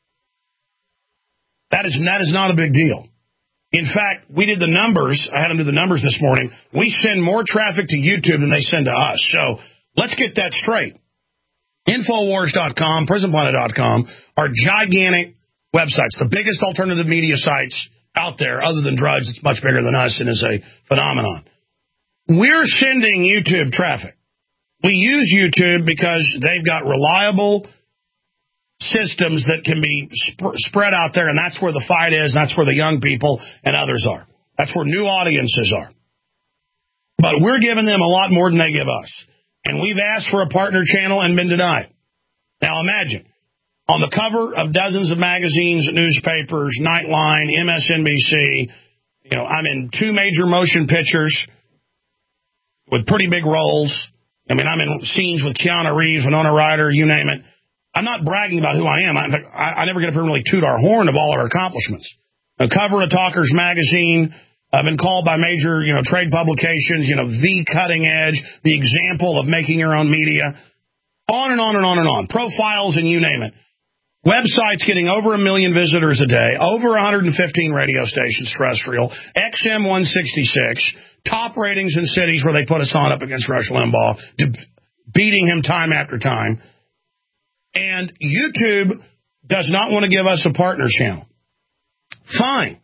That is not a big deal. In fact, we did the numbers. I had them do the numbers this morning. We send more traffic to YouTube than they send to us. So let's get that straight. Infowars.com, PrisonPlanet.com are gigantic websites, the biggest alternative media sites out there other than drugs. It's much bigger than us and is a phenomenon. We're sending YouTube traffic. We use YouTube because they've got reliable systems that can be spread out there, and that's where the fight is, and that's where the young people and others are. That's where new audiences are. But we're giving them a lot more than they give us. And we've asked for a partner channel and been denied. Now imagine, on the cover of dozens of magazines, newspapers, Nightline, MSNBC, I'm in 2 major motion pictures with pretty big roles. I'm in scenes with Keanu Reeves, Winona Ryder, you name it. I'm not bragging about who I am. In fact, I never get up here and really toot our horn of all of our accomplishments. The cover of Talkers Magazine. I've been called by major, trade publications, the cutting edge, the example of making your own media. On and on and on and on. Profiles and you name it. Websites getting over 1 million visitors a day. Over 115 radio stations terrestrial. XM 166. Top ratings in cities where they put us on up against Rush Limbaugh. Beating him time after time. And YouTube does not want to give us a partner channel. Fine.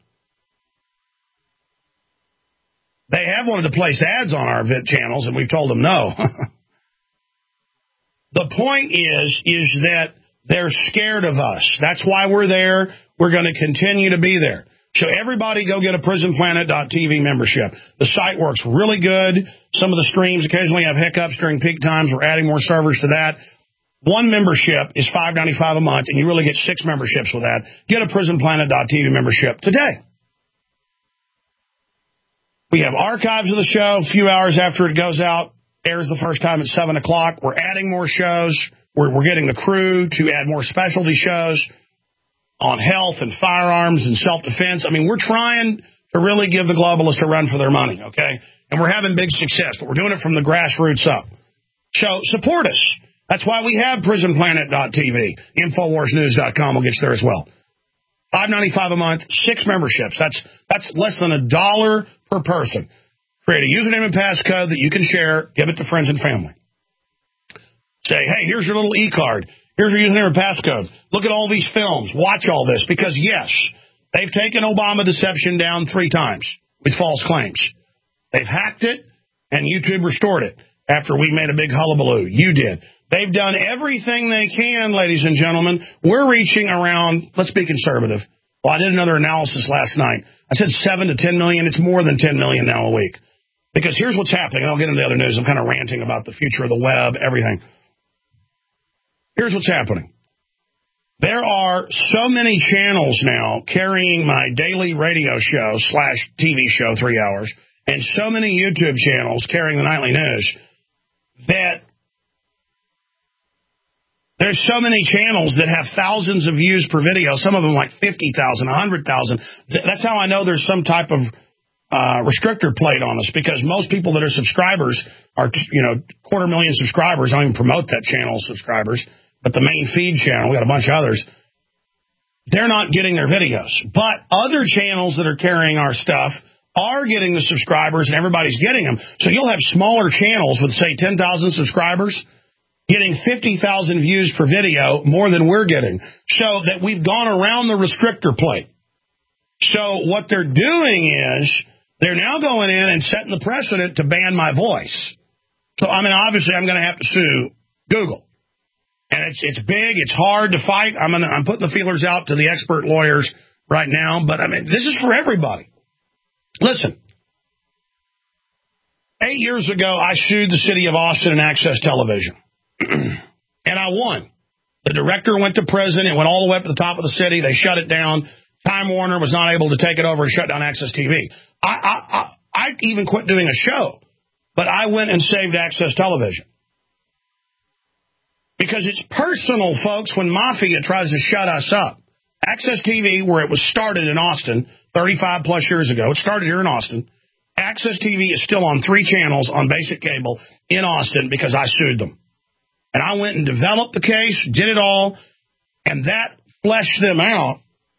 They have wanted to place ads on our vid channels, and we've told them no. The point is that they're scared of us. That's why we're there. We're going to continue to be there. So everybody go get a PrisonPlanet.tv membership. The site works really good. Some of the streams occasionally have hiccups during peak times. We're adding more servers to that. 1 membership is $5.95 a month, and you really get 6 memberships with that. Get a PrisonPlanet.tv membership today. We have archives of the show a few hours after it goes out. Airs the first time at 7 o'clock. We're adding more shows. We're getting the crew to add more specialty shows on health and firearms and self-defense. We're trying to really give the globalists a run for their money, okay? And we're having big success, but we're doing it from the grassroots up. So support us. That's why we have PrisonPlanet.tv. InfoWarsNews.com will get you there as well. $5.95 a month, 6 memberships. That's less than $1 per person. Create a username and passcode that you can share. Give it to friends and family. Say, hey, here's your little e-card. Here's your username and passcode. Look at all these films. Watch all this. Because, yes, they've taken Obama deception down 3 times with false claims. They've hacked it, and YouTube restored it after we made a big hullabaloo. You did. They've done everything they can, ladies and gentlemen. We're reaching around, let's be conservative. Well, I did another analysis last night. I said 7 to 10 million. It's more than 10 million now a week. Because here's what's happening. I'll get into the other news. I'm kind of ranting about the future of the web, everything. Here's what's happening. There are so many channels now carrying my daily radio show / TV show, 3 hours, and so many YouTube channels carrying the nightly news that there's so many channels that have thousands of views per video, some of them like 50,000, 100,000. That's how I know there's some type of restrictor plate on us, because most people that are subscribers are, 250,000 subscribers. I don't even promote that channel subscribers, but the main feed channel, we got a bunch of others. They're not getting their videos. But other channels that are carrying our stuff are getting the subscribers, and everybody's getting them. So you'll have smaller channels with, say, 10,000 subscribers getting 50,000 views per video, more than we're getting. So that we've gone around the restrictor plate. So what they're doing is they're now going in and setting the precedent to ban my voice. So, obviously I'm going to have to sue Google. And it's big, it's hard to fight. I'm putting the feelers out to the expert lawyers right now, but this is for everybody. Listen, 8 years ago, I sued the city of Austin and Access Television. And I won. The director went to prison. It went all the way up to the top of the city. They shut it down. Time Warner was not able to take it over and shut down Access TV. I even quit doing a show, but I went and saved Access Television. Because it's personal, folks, when Mafia tries to shut us up. Access TV, where it was started in Austin 35-plus years ago, it started here in Austin. Access TV is still on 3 channels on basic cable in Austin because I sued them. And I went and developed the case, did it all, and that fleshed them out.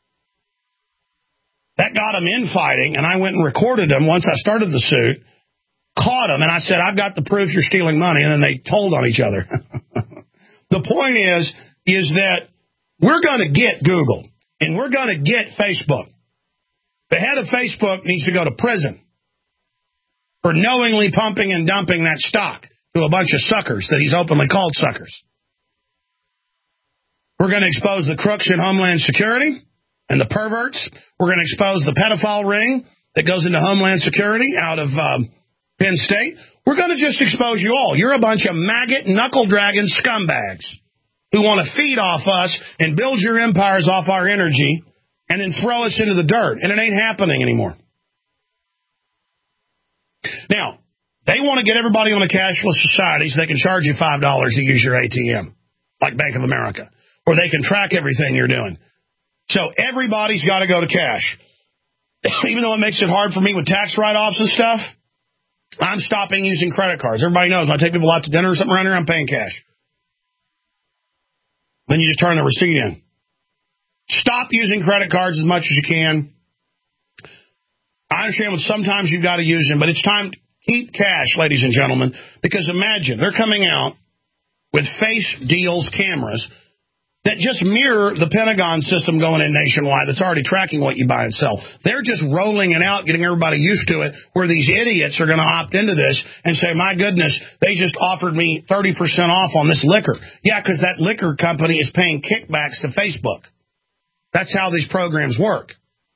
That got them infighting, and I went and recorded them once I started the suit, caught them, and I said, I've got the proof you're stealing money, and then they told on each other. The point is that we're going to get Google, and we're going to get Facebook. The head of Facebook needs to go to prison for knowingly pumping and dumping that stock to a bunch of suckers that he's openly called suckers. We're going to expose the crooks in Homeland Security and the perverts. We're going to expose the pedophile ring that goes into Homeland Security out of Penn State. We're going to just expose you all. You're a bunch of maggot, knuckle-dragging scumbags who want to feed off us and build your empires off our energy and then throw us into the dirt. And it ain't happening anymore. Now, they want to get everybody on a cashless society so they can charge you $5 to use your ATM, like Bank of America, or they can track everything you're doing. So everybody's got to go to cash. Even though it makes it hard for me with tax write-offs and stuff, I'm stopping using credit cards. Everybody knows when I take people out to dinner or something around here, I'm paying cash. Then you just turn the receipt in. Stop using credit cards as much as you can. I understand that sometimes you've got to use them, but it's time to keep cash, ladies and gentlemen, because imagine they're coming out with face deals cameras that just mirror the Pentagon system going in nationwide that's already tracking what you buy and sell. They're just rolling it out, getting everybody used to it, where these idiots are going to opt into this and say, my goodness, they just offered me 30% off on this liquor. Yeah, because that liquor company is paying kickbacks to Facebook. That's how these programs work.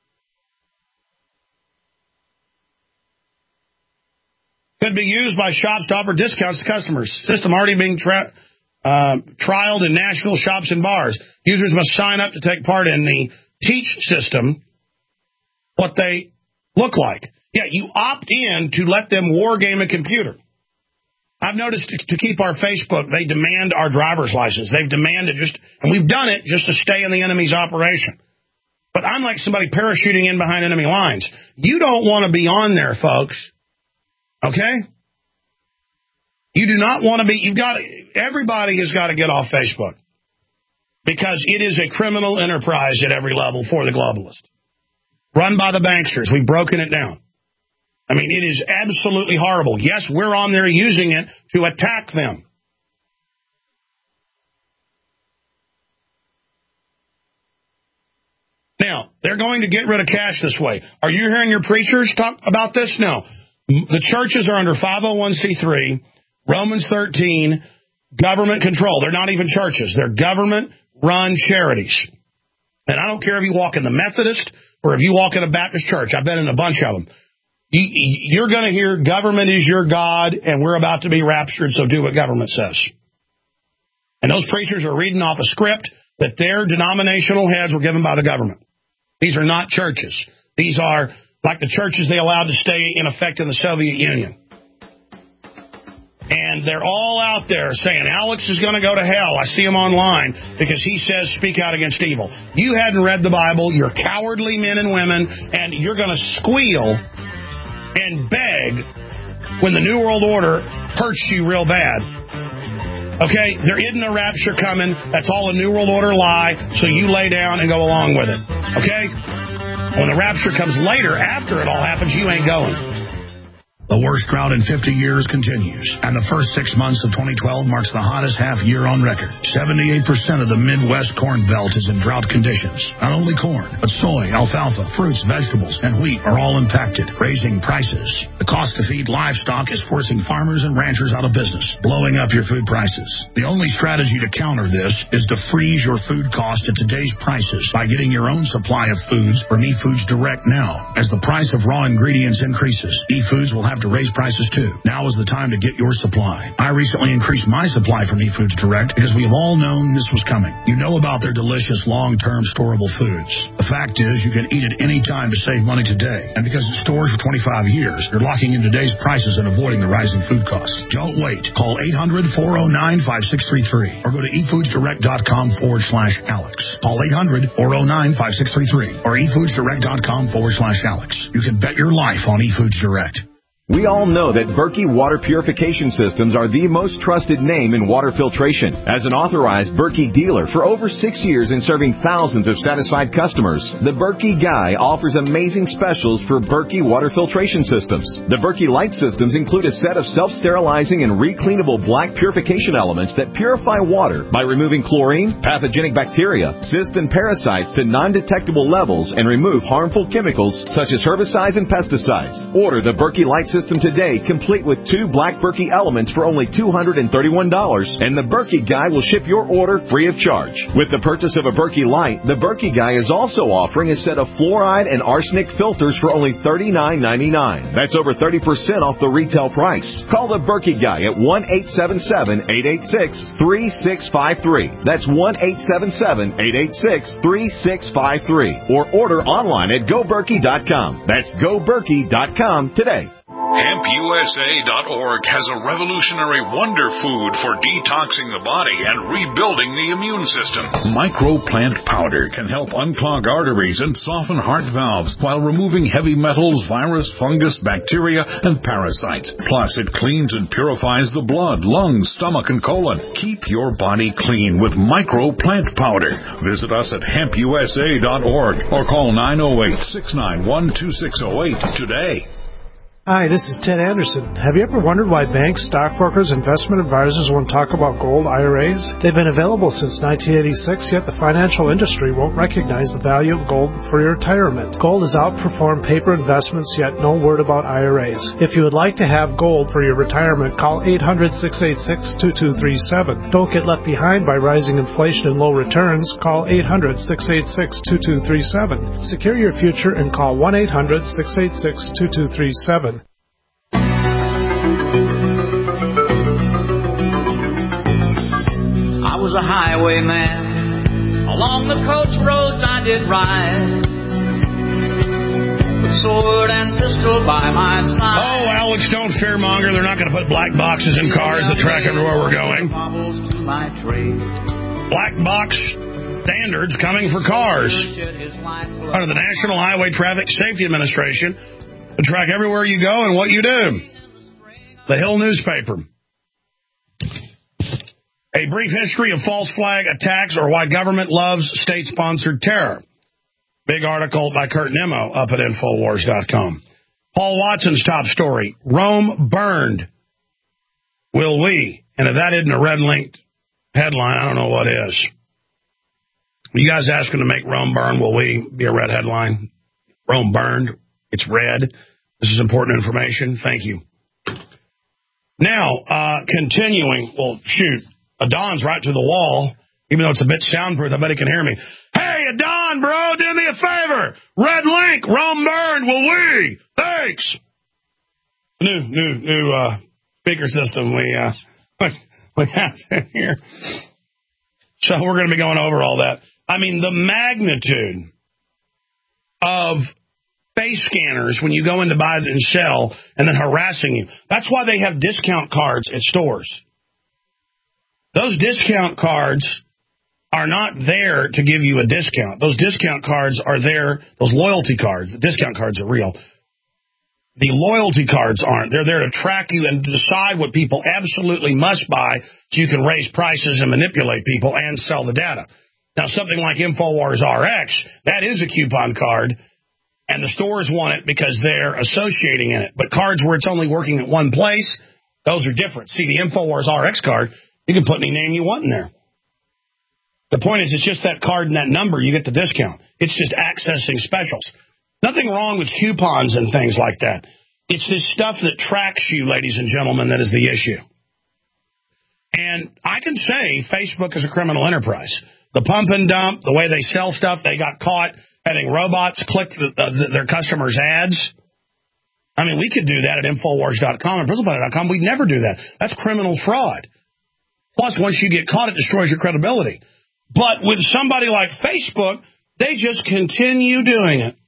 Could be used by shops to offer discounts to customers. System already being trialed in Nashville shops and bars. Users must sign up to take part in the Teach system, what they look like. Yeah, you opt in to let them war game a computer. I've noticed to keep our Facebook, they demand our driver's license. They've demanded and we've done it just to stay in the enemy's operation. But I'm like somebody parachuting in behind enemy lines. You don't want to be on there, folks. Okay? You do not want to be, everybody has got to get off Facebook because it is a criminal enterprise at every level for the globalist. Run by the banksters. We've broken it down. I mean, it is absolutely horrible. Yes, we're on there using it to attack them. Now, they're going to get rid of cash this way. Are you hearing your preachers talk about this? No. The churches are under 501c3, Romans 13, government control. They're not even churches. They're government-run charities. And I don't care if you walk in the Methodist or if you walk in a Baptist church. I've been in a bunch of them. You're going to hear government is your God and we're about to be raptured, so do what government says. And those preachers are reading off a script that their denominational heads were given by the government. These are not churches. These are like the churches they allowed to stay in effect in the Soviet Union. And they're all out there saying, Alex is going to go to hell. I see him online because he says speak out against evil. You hadn't read the Bible. You're cowardly men and women, and you're going to squeal and beg when the New World Order hurts you real bad. Okay? There isn't a rapture coming. That's all a New World Order lie, so you lay down and go along with it. Okay? When the rapture comes later, after it all happens, you ain't going. The worst drought in 50 years continues, and the first 6 months of 2012 marks the hottest half year on record. 78% of the Midwest corn belt is in drought conditions. Not only corn, but soy, alfalfa, fruits, vegetables, and wheat are all impacted, raising prices. The cost to feed livestock is forcing farmers and ranchers out of business, blowing up your food prices. The only strategy to counter this is to freeze your food cost at today's prices by getting your own supply of foods from eFoods Direct now. As the price of raw ingredients increases, eFoods will have to raise prices too. Now is the time to get your supply. I recently increased my supply from eFoods Direct because we have all known this was coming. You know about their delicious long-term storable foods. The fact is you can eat it any time to save money today. And because it stores for 25 years, you're locking in today's prices and avoiding the rising food costs. Don't wait. Call 800-409-5633 or go to efoodsdirect.com/Alex. Call 800-409-5633 or efoodsdirect.com/Alex. You can bet your life on eFoods Direct. We all know that Berkey Water Purification Systems are the most trusted name in water filtration. As an authorized Berkey dealer for over 6 years and serving thousands of satisfied customers, the Berkey Guy offers amazing specials for Berkey Water Filtration Systems. The Berkey Light Systems include a set of self-sterilizing and recleanable black purification elements that purify water by removing chlorine, pathogenic bacteria, cysts, and parasites to non-detectable levels and remove harmful chemicals such as herbicides and pesticides. Order the Berkey Light System today, complete with 2 black Berkey elements for only $231, and the Berkey Guy will ship your order free of charge. With the purchase of a Berkey Light, the Berkey Guy is also offering a set of fluoride and arsenic filters for only $39.99. That's over 30% off the retail price. Call the Berkey Guy at 1-877-886-3653. That's 1-877-886-3653. Or order online at GoBerkey.com. That's GoBerkey.com today. HempUSA.org has a revolutionary wonder food for detoxing the body and rebuilding the immune system. Microplant powder can help unclog arteries and soften heart valves while removing heavy metals, virus, fungus, bacteria, and parasites. Plus, it cleans and purifies the blood, lungs, stomach, and colon. Keep your body clean with Microplant powder. Visit us at HempUSA.org or call 908-691-2608 today. Hi, this is Ted Anderson. Have you ever wondered why banks, stockbrokers, investment advisors won't talk about gold IRAs? They've been available since 1986, yet the financial industry won't recognize the value of gold for your retirement. Gold has outperformed paper investments, yet no word about IRAs. If you would like to have gold for your retirement, call 800-686-2237. Don't get left behind by rising inflation and low returns. Call 800-686-2237. Secure your future and call 1-800-686-2237. I was a highwayman. Along the coach roads I did ride, with sword and pistol by my side. Oh, Alex, don't fearmonger. They're not going to put black boxes in cars that track everywhere we're going. Black box standards coming for cars under the National Highway Traffic Safety Administration to track everywhere you go and what you do. The Hill newspaper A brief history of false flag attacks or why government loves state-sponsored terror. Big article by Kurt Nimmo up at Infowars.com. Paul Watson's top story, Rome burned. Will we? And if that isn't a red-linked headline, I don't know what is. You guys asking to make Rome burn, will we be a red headline? Rome burned. It's red. This is important information. Thank you. Now, continuing. Well, shoot. Adon's right to the wall. Even though it's a bit soundproof, I bet he can hear me. Hey, Adon, bro, do me a favor. Red link, Rome burned, will we? Thanks. New speaker system we have here. So we're going to be going over all that. I mean, the magnitude of face scanners when you go in to buy and sell and then harassing you. That's why they have discount cards at stores. Those discount cards are not there to give you a discount. Those discount cards are there, those loyalty cards. The discount cards are real. The loyalty cards aren't. They're there to track you and decide what people absolutely must buy so you can raise prices and manipulate people and sell the data. Now, something like InfoWars RX, that is a coupon card, and the stores want it because they're associating in it. But cards where it's only working at one place, those are different. See, the InfoWars RX card, you can put any name you want in there. The point is, it's just that card and that number, you get the discount. It's just accessing specials. Nothing wrong with coupons and things like that. It's this stuff that tracks you, ladies and gentlemen, that is the issue. And I can say Facebook is a criminal enterprise. The pump and dump, the way they sell stuff, they got caught having robots click their customers' ads. I mean, we could do that at Infowars.com and PrizzlePlanet.com. We'd never do that. That's criminal fraud. Plus, once you get caught, it destroys your credibility. But with somebody like Facebook, they just continue doing it.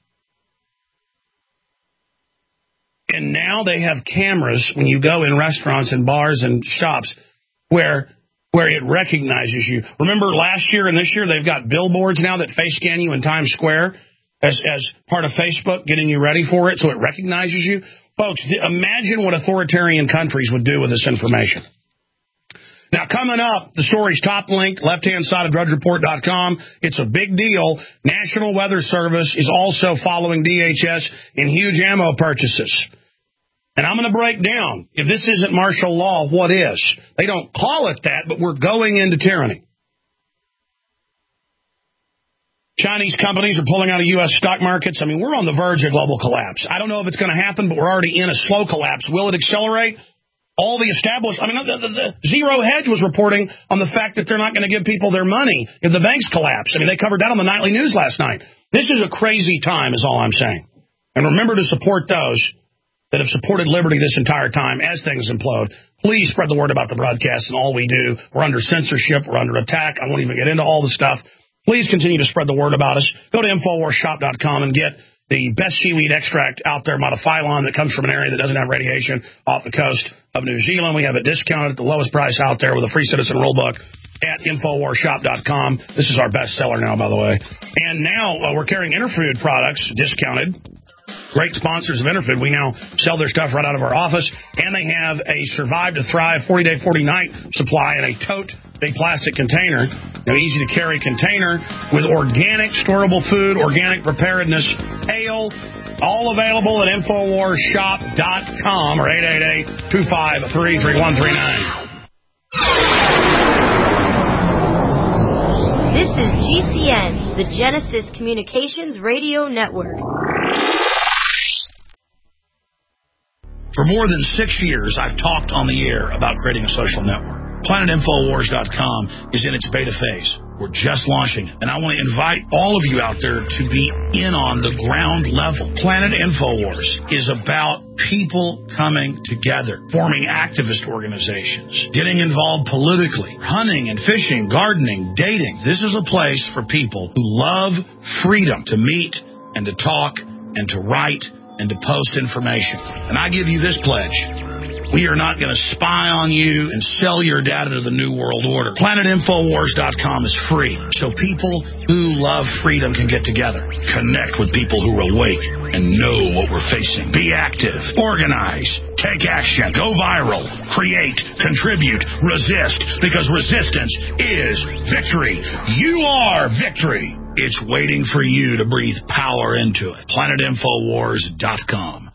And now they have cameras when you go in restaurants and bars and shops where it recognizes you. Remember last year and this year, they've got billboards now that face scan you in Times Square as part of Facebook, getting you ready for it, so it recognizes you. Folks, imagine what authoritarian countries would do with this information. Now, coming up, the story's top link, left-hand side of DrudgeReport.com. It's a big deal. National Weather Service is also following DHS in huge ammo purchases. And I'm going to break down, if this isn't martial law, what is? They don't call it that, but we're going into tyranny. Chinese companies are pulling out of U.S. stock markets. I mean, we're on the verge of global collapse. I don't know if it's going to happen, but we're already in a slow collapse. Will it accelerate? All the established, I mean, the Zero Hedge was reporting on the fact that they're not going to give people their money if the banks collapse. I mean, they covered that on the nightly news last night. This is a crazy time, is all I'm saying. And remember to support those that have supported liberty this entire time as things implode. Please spread the word about the broadcast and all we do. We're under censorship. We're under attack. I won't even get into all the stuff. Please continue to spread the word about us. Go to InfoWarsShop.com and get the best seaweed extract out there, Modiphyllon, that comes from an area that doesn't have radiation off the coast of New Zealand. We have it discounted at the lowest price out there with a free citizen rulebook at InfoWarsShop.com. This is our best seller now, by the way. And now we're carrying Interfood products discounted. Great sponsors of Interfood. We now sell their stuff right out of our office. And they have a Survive to Thrive 40-day, 40-night supply in a tote, big plastic container. An easy-to-carry container with organic storable food, organic preparedness, ale, all available at InfoWarsShop.com or 888-253-1339. This is GCN, the Genesis Communications Radio Network. For more than 6 years, I've talked on the air about creating a social network. PlanetInfoWars.com is in its beta phase. We're just launching it. And I want to invite all of you out there to be in on the ground level. Planet InfoWars is about people coming together, forming activist organizations, getting involved politically, hunting and fishing, gardening, dating. This is a place for people who love freedom to meet and to talk and to write and to post information. And I give you this pledge. We are not going to spy on you and sell your data to the New World Order. PlanetInfoWars.com is free, so people who love freedom can get together. Connect with people who are awake and know what we're facing. Be active. Organize. Take action. Go viral. Create. Contribute. Resist. Because resistance is victory. You are victory. It's waiting for you to breathe power into it. PlanetInfoWars.com.